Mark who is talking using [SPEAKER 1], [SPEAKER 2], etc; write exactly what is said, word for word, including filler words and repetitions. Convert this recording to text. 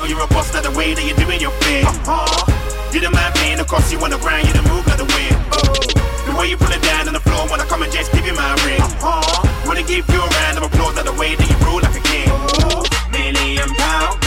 [SPEAKER 1] you're a boss, like the way that you're doing your thing. Uh-huh. You're the man playing across you on the ground, you're the move like the wind. Oh. The way you put it down on the floor when I come and just give you my ring. Uh-huh. Wanna give you a round of applause like the way that you rule like a king. Oh. Million pound.